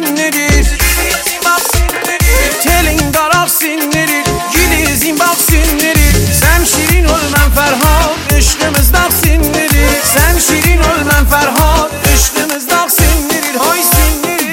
sinnerir, telin qaraq sinnerir, gilizin bax sinnerir. Sən şirin ol mən Fərhad, eşqimiz dağ sinnerir. Sən şirin ol mən Fərhad, eşqimiz dağ sinnerir. Hay sinnerir.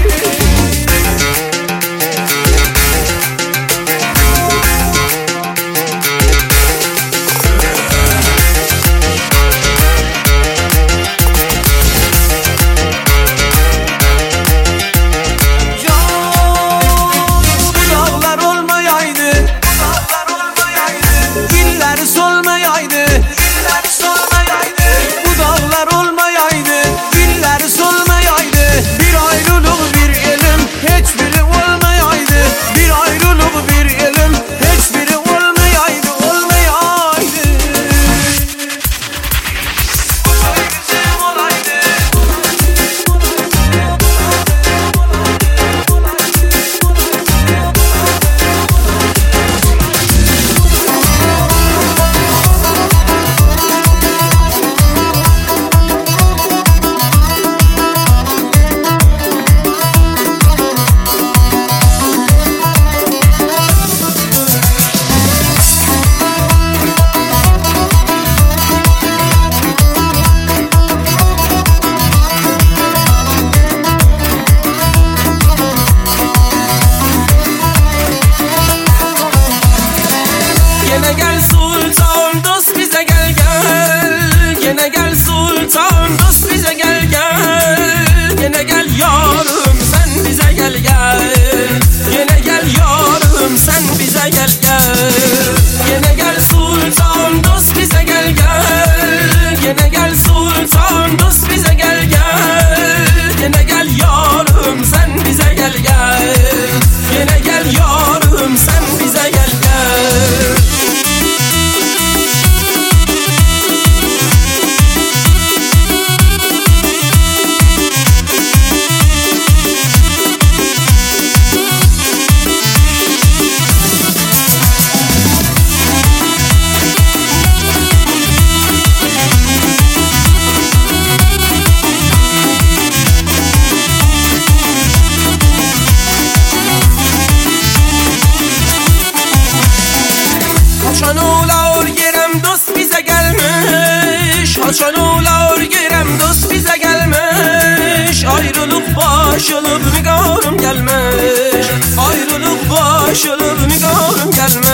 Başılıp nigarım gelmiş, ayrılık başılıp nigarım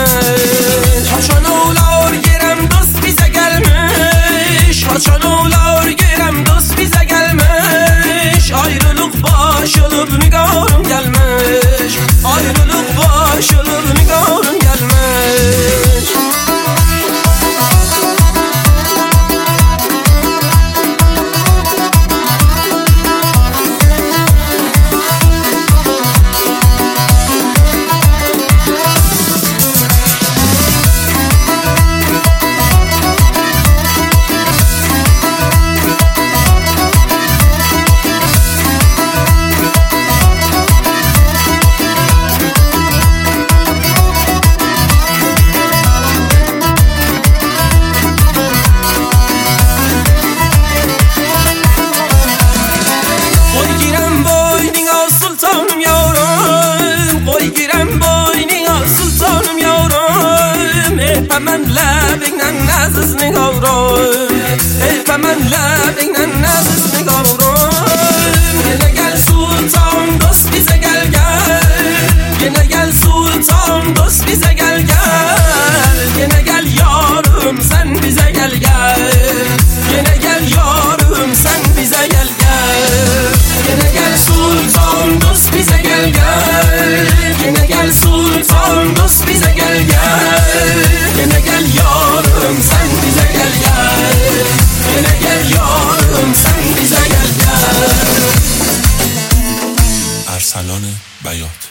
gelmiş. Haçan olar girem dost bize gelmiş, haçan olar girem dost bize gelmiş. Ayrılık başılıp nigarım gelmiş, ayrılık başılıp nigarım gelmiş. من لبینن نزز نگارم من لبینن نزز نگارم یه گل سلطان دوست بیزه گل گل یه گل سلطان دوست بیزه گل گل یه گل یارم سن بیزه گل گل یه گل یارم سن بیزه گل گل یه گل سلطان دوست بیزه گل گل یه گل سلطان دوست بیزه گل گل gel yarım sen bize gel gel Yine gel yarım sen bize gel gel ارسلان بیات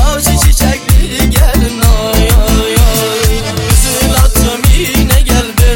Gelin ay ay ay Üzül attım yine gel be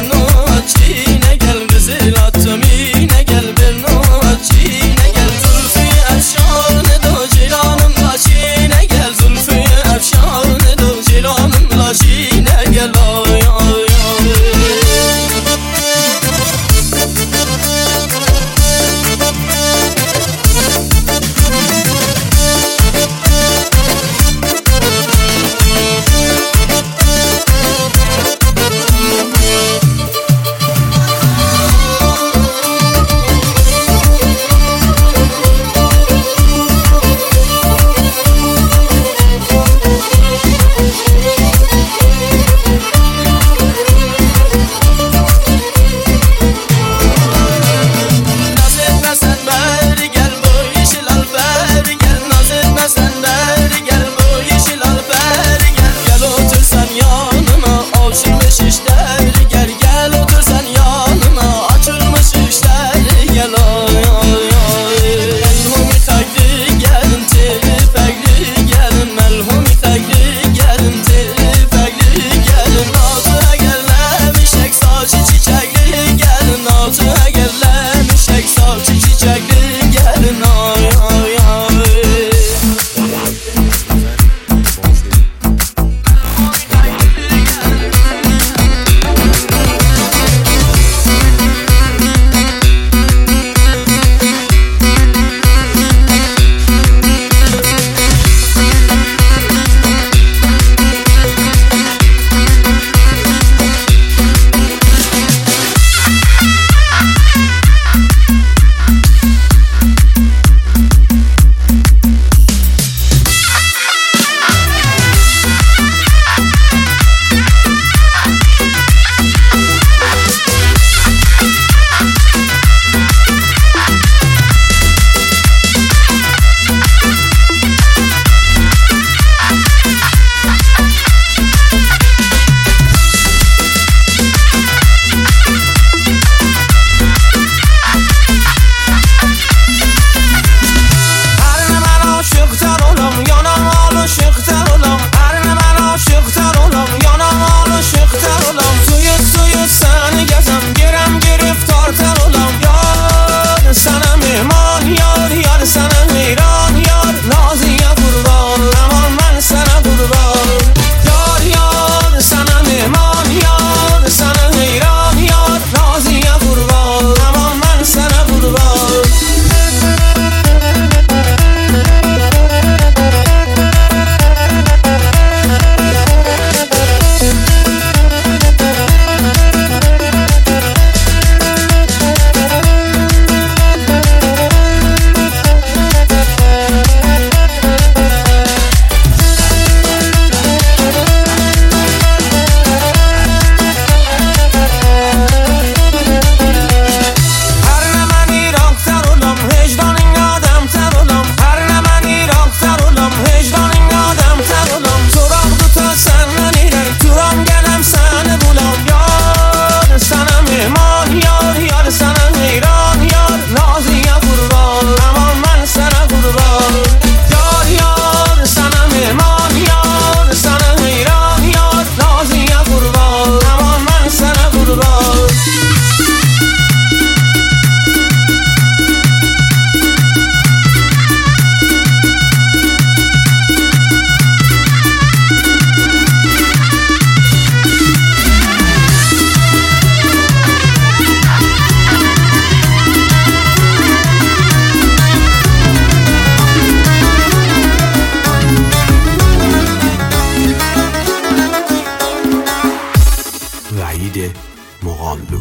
Feride Muğallı.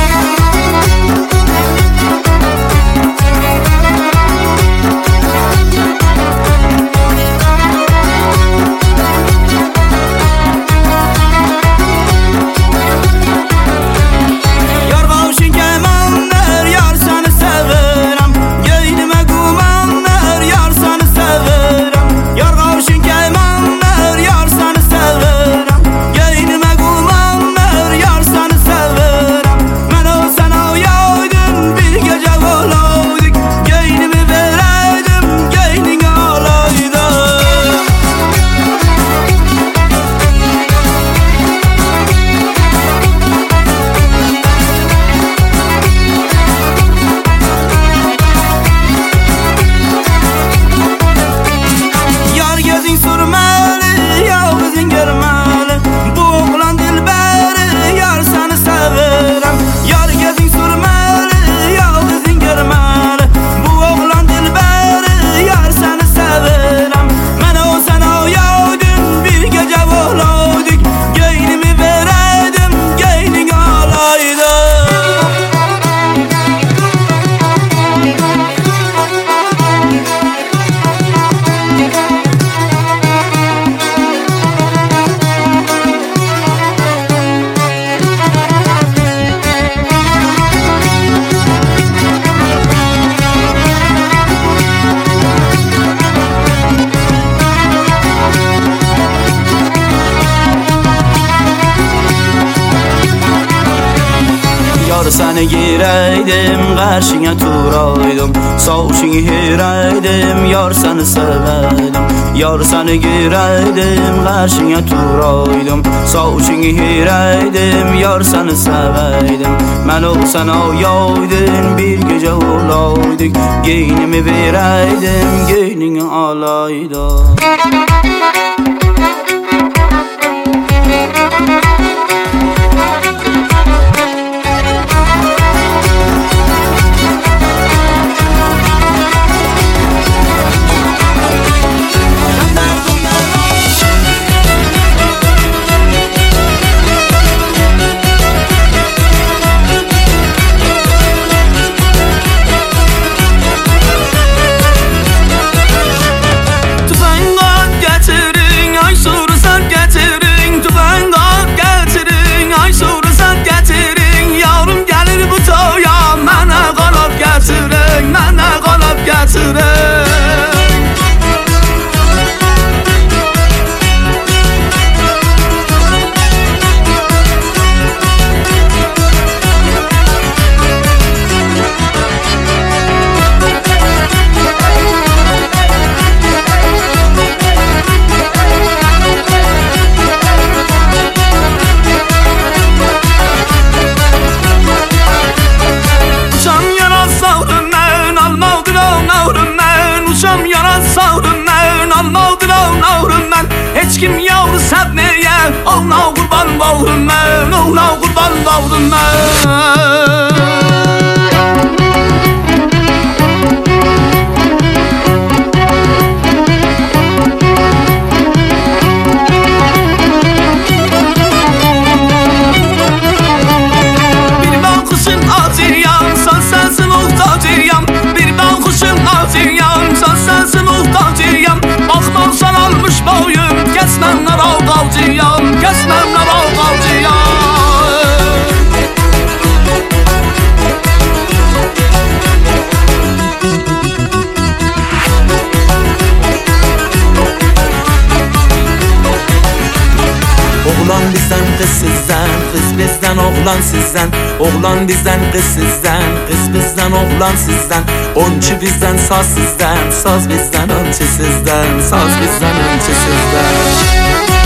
Səni girəydim, qarşına turaydım, soğuşunu hirəydim, yar səni sevəydim. Yar səni girəydim, qarşına turaydım, soğuşunu hirəydim, yar səni sevəydim. Mən olsan ayaydın, bir gecə olaydık, geynimi verəydim, geynini alaydım. Heç kim yavru sevmeye, Allah kurban bağrım ben, Allah kurban bağrım ben. Bir bakışın acıyan, sen sensin muhtacıyam. Bir bakışın acıyan, sen sensin muhtacıyam. Bakmazsan almış boyum, kesmemler al kalcıyam, kesmemler al kalcıyam. Oğlan bizden, kız sizden, kız bizden, oğlan sizden. Oğlan bizden, kız sizden, kız bizden, oğlan sizden. Onçu bizden, saz sizden, saz bizden, onçu sizden, saz bizden, onçu sizden.